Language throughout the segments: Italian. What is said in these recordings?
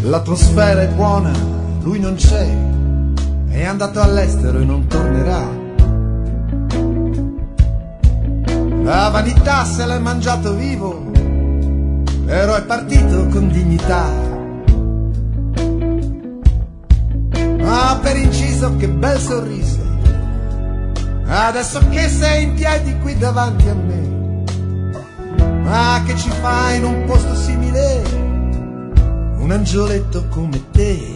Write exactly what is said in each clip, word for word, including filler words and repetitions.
L'atmosfera è buona, lui non c'è, è andato all'estero e non tornerà. La vanità se l'è mangiato vivo, però è partito con dignità. Ma per inciso che bel sorriso, adesso che sei in piedi qui davanti a me. Ma che ci fai in un posto simile, un angioletto come te?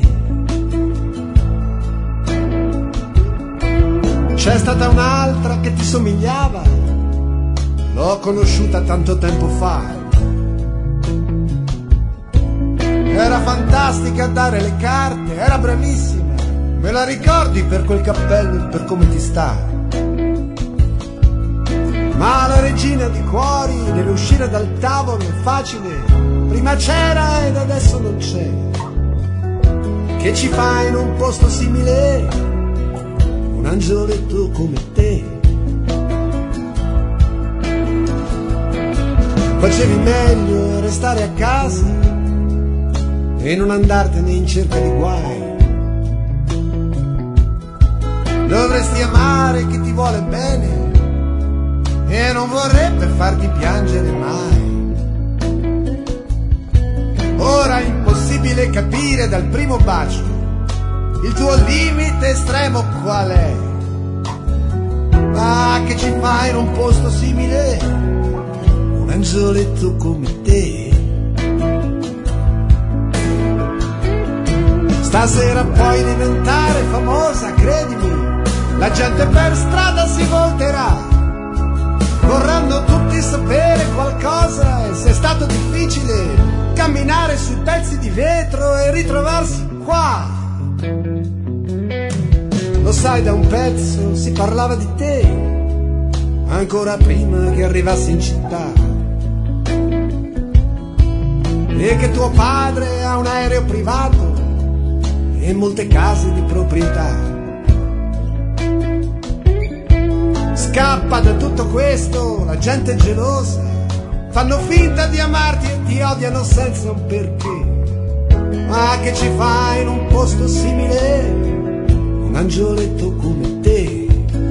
C'è stata un'altra che ti somigliava, l'ho conosciuta tanto tempo fa. Era fantastica a dare le carte, era bravissima, me la ricordi per quel cappello e per come ti sta. Ma la regina di cuori nell'uscire dal tavolo è facile, prima c'era ed adesso non c'è. Che ci fai in un posto simile, un angioletto come te? Facevi meglio restare a casa e non andartene in cerca di guai. Dovresti amare chi ti vuole bene e non vorrebbe farti piangere mai. Ora è impossibile capire dal primo bacio il tuo limite estremo qual è. Ma che ci fai in un posto simile, un angioletto come te? Stasera puoi diventare famosa, credimi, la gente per strada si volterà. Vorranno tutti sapere qualcosa e se è stato difficile camminare sui pezzi di vetro e ritrovarsi qua. Lo sai, da un pezzo si parlava di te, ancora prima che arrivassi in città, e che tuo padre ha un aereo privato e molte case di proprietà. Scappa da tutto questo, la gente è gelosa, fanno finta di amarti e ti odiano senza un perché. Ma che ci fai in un posto simile, un angioletto come te?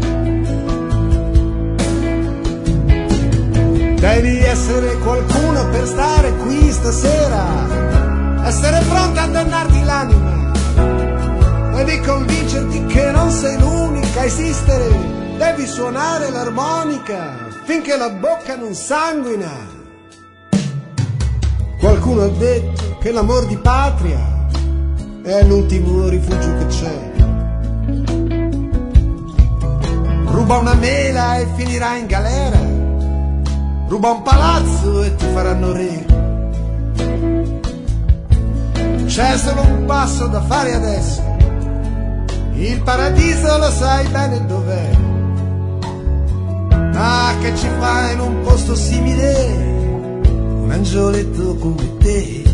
Devi essere qualcuno per stare qui stasera, essere pronta a dannarti l'anima. Devi convincerti che non sei l'unica a esistere. Devi suonare l'armonica finché la bocca non sanguina. Qualcuno ha detto che l'amor di patria è l'ultimo rifugio che c'è. Ruba una mela e finirà in galera, ruba un palazzo e ti faranno re. C'è solo un passo da fare adesso, il paradiso lo sai bene dov'è. Ah, che ci fai in un posto simile, un angioletto come te?